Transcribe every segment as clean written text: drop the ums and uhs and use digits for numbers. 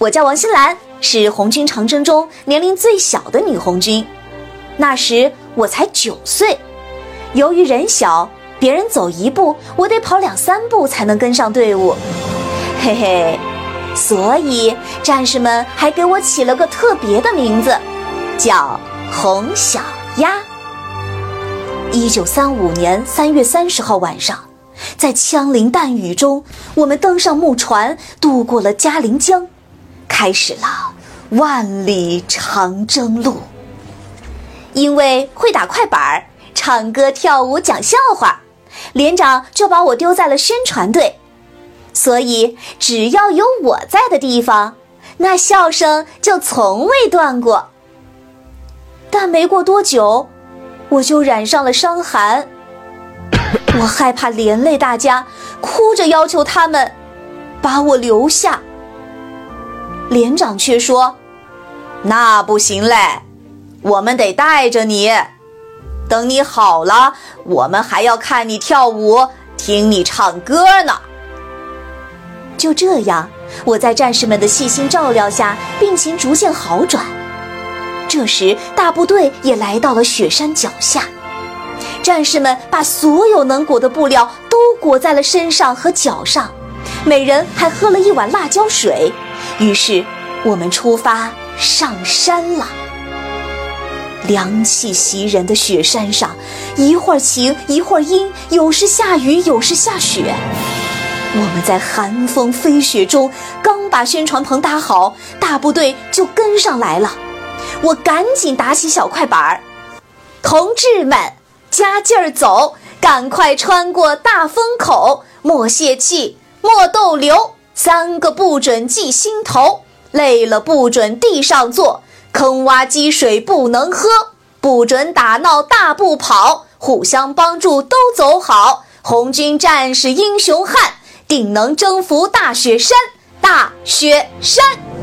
我叫王新兰，是红军长征中年龄最小的女红军。那时我才9岁，由于人小，别人走1步，我得跑2、3步才能跟上队伍。嘿嘿，所以战士们还给我起了个特别的名字，叫红小鸭。1935年3月30号晚上，在枪林弹雨中，我们登上木船，渡过了嘉陵江，开始了万里长征路。因为会打快板、唱歌跳舞讲笑话，连长就把我丢在了宣传队，所以只要有我在的地方，那笑声就从未断过。但没过多久，我就染上了伤寒，我害怕连累大家，哭着要求他们把我留下。连长却说，那不行嘞，我们得带着你，等你好了，我们还要看你跳舞，听你唱歌呢。就这样，我在战士们的细心照料下，病情逐渐好转。这时大部队也来到了雪山脚下，战士们把所有能裹的布料都裹在了身上和脚上，每人还喝了1碗辣椒水。于是我们出发上山了。凉气袭人的雪山上，一会儿晴一会儿阴，有时下雨有时下雪。我们在寒风飞雪中刚把宣传棚搭好，大部队就跟上来了。我赶紧打起小快板，同志们加劲儿走，赶快穿过大风口，莫泄气莫逗留，3个不准记心头，累了不准地上坐，坑洼积水不能喝，不准打闹大步跑，互相帮助都走好，红军战士英雄汉，定能征服大雪山，大雪山。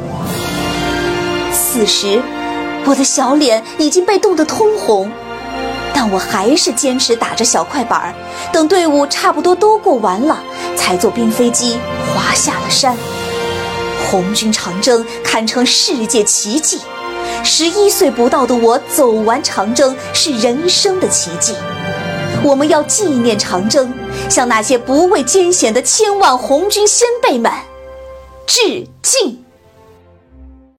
此时我的小脸已经被冻得通红，但我还是坚持打着小快板，等队伍差不多都过完了，才坐冰飞机滑下了山。红军长征堪称世界奇迹，11岁不到的我走完长征是人生的奇迹。我们要纪念长征，向那些不畏艰险的千万红军先辈们致敬。